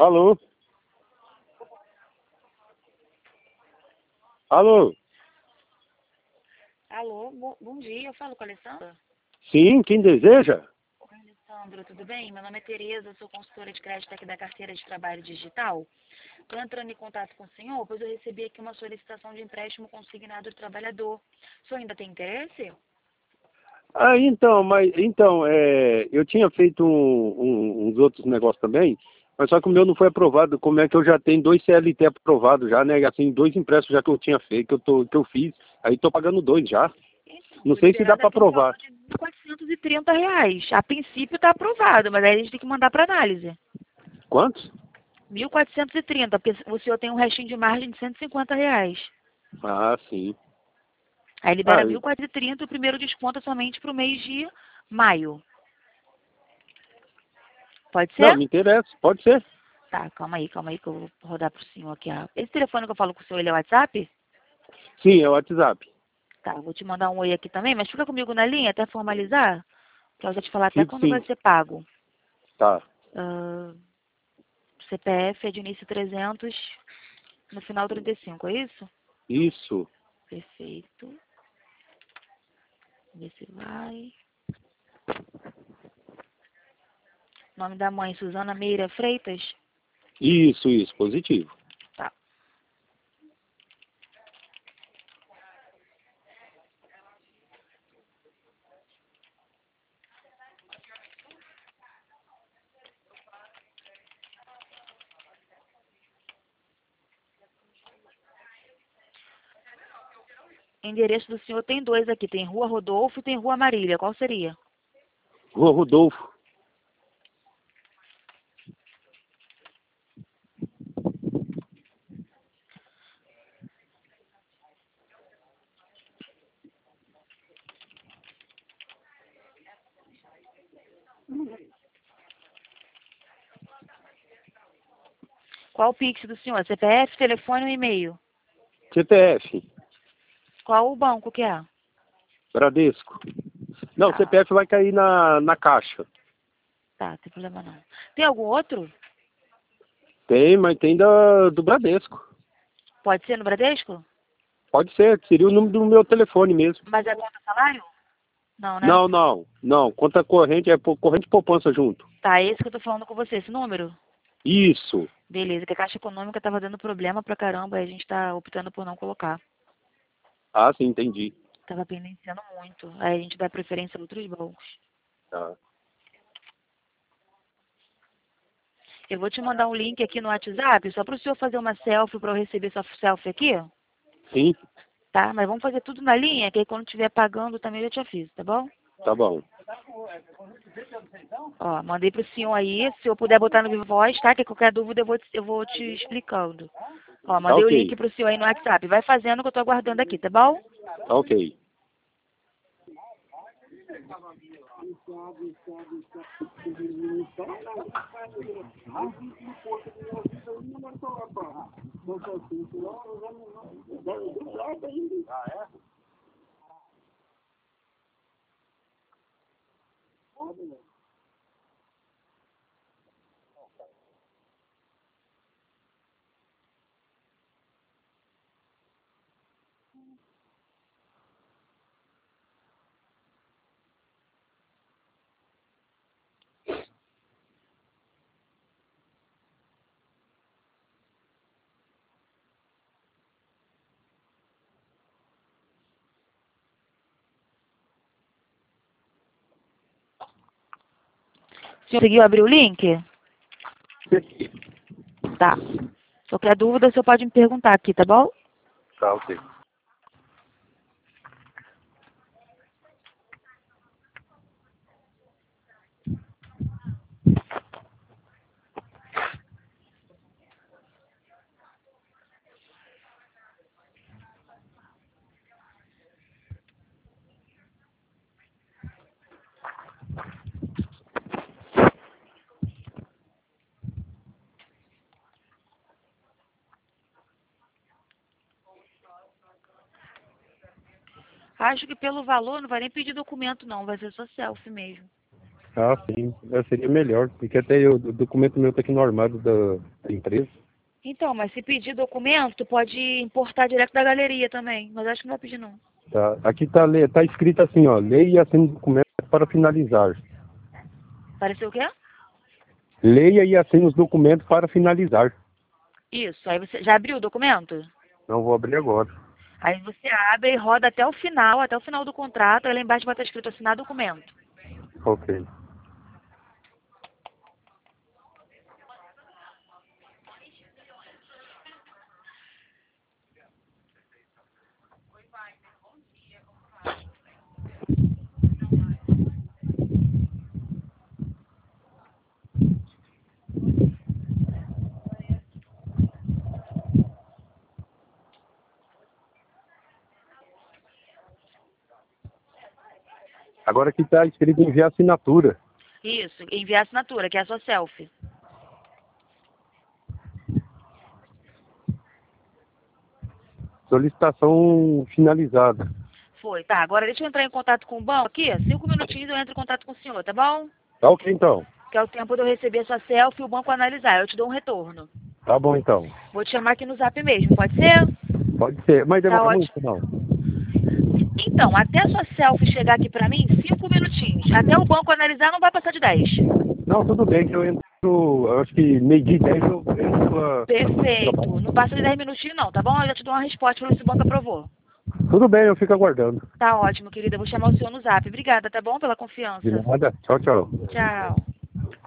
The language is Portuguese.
Alô? Alô? Alô, bom dia, eu falo com a Alessandra. Sim, quem deseja? Oi, Alessandra, tudo bem? Meu nome é Tereza, sou consultora de crédito aqui da carteira de trabalho digital. Estou entrando em contato com o senhor, pois eu recebi aqui uma solicitação de empréstimo consignado do trabalhador. O senhor ainda tem interesse? Eu tinha feito uns outros negócios também, mas só que o meu não foi aprovado. Como é que eu já tenho 2 CLT aprovados já, né? Assim, 2 empréstimos já que eu tinha feito, que eu fiz, aí tô pagando 2 já. Então, Não foi sei se dá liberado para aqui no valor aprovar. de R$ 1.430. A princípio está aprovado, mas aí a gente tem que mandar para análise. Quantos? 1.430, porque o senhor tem um restinho de margem de R$ 150. Ah, sim. Aí libera Ah, 1.430, o primeiro desconto é somente para o mês de maio. Pode não, ser? me interessa, pode ser. Tá, calma aí, que eu vou rodar pro senhor aqui. Esse telefone que eu falo com o senhor, ele é WhatsApp? Sim, é o WhatsApp. Tá, eu vou te mandar um oi aqui também, mas fica comigo na linha até formalizar, que eu já te falar até Fico quando vai sim. ser pago. Tá. Ah, CPF é de início 300, no final 35, é isso? Isso. Perfeito. Vê se vai. Nome da mãe, Suzana Meira Freitas? Isso, positivo. Tá. Endereço do senhor tem 2 aqui, tem Rua Rodolfo e tem Rua Marília. Qual seria? Rua Rodolfo. Qual o Pix do senhor? CPF, telefone ou e-mail? CPF. Qual o banco que é? Bradesco. Não, o Tá, CPF vai cair na caixa. tá, tem problema não. Tem algum outro? Tem, mas tem do Bradesco. Pode ser no Bradesco? Pode ser, seria o número do meu telefone mesmo. Mas é conta salário? Não, né? Não. Conta corrente, corrente e poupança junto. Tá, esse que eu tô falando com você, esse número? Isso. Beleza, que a Caixa Econômica tava dando problema pra caramba, aí a gente tá optando por não colocar. Ah, sim, entendi. Tava pendenciando muito, aí a gente dá preferência a outros bancos. Tá. Eu vou te mandar um link aqui no WhatsApp, só pro senhor fazer uma selfie pra eu receber sua selfie aqui, Sim, tá? Mas vamos fazer tudo na linha, que aí quando estiver pagando também eu já te aviso, tá bom? tá bom. Ó, mandei pro senhor aí, se eu puder botar no Vivo Voz, tá? Que qualquer dúvida eu vou te explicando. Ó, Tá mandei o link ok. pro senhor aí no WhatsApp. Vai fazendo que eu tô aguardando aqui, tá bom? Tá ok. O senhor conseguiu abrir o link? Tá. Se qualquer dúvida, o senhor pode me perguntar aqui, tá bom? Tá ok. Acho que pelo valor não vai nem pedir documento, não. Vai ser só selfie mesmo. Ah, sim. Seria melhor, porque até o documento meu tá aqui no armário da empresa. Então, mas se pedir documento, tu pode importar direto da galeria também. Mas acho que não vai pedir, não. Tá. Aqui tá escrito assim, ó, leia e assine o documento para finalizar. Pareceu o quê? Leia e assine os documentos para finalizar. Isso. Aí você já abriu o documento? Não vou abrir agora. Aí você abre e roda até o final do contrato. Aí lá embaixo vai estar escrito assinar documento. Ok. Agora aqui tá escrito enviar assinatura. Isso. Enviar a assinatura, que é a sua selfie. Solicitação finalizada. Foi. Tá, agora deixa eu entrar em contato com o banco aqui. 5 minutinhos eu entro em contato com o senhor, tá bom? Tá ok então. Que é o tempo de eu receber a sua selfie e o banco analisar. Eu te dou um retorno. Tá bom então. Vou te chamar aqui no zap mesmo, pode ser? Pode ser. Mas Tá demora ótimo. muito, não. Então, até a sua selfie chegar aqui pra mim, 5 minutinhos. Até o banco analisar não vai passar de 10. Não, tudo bem, que eu entro, eu acho que meio-dia e 10 eu entro. Perfeito. Não passa de 10 minutinhos não, tá bom? Eu já te dou uma resposta pra ver se o banco aprovou. Tudo bem, eu fico aguardando. Tá ótimo, querida. Eu vou chamar o senhor no zap. Obrigada, tá bom? Pela confiança. De nada. Tchau, tchau. Tchau.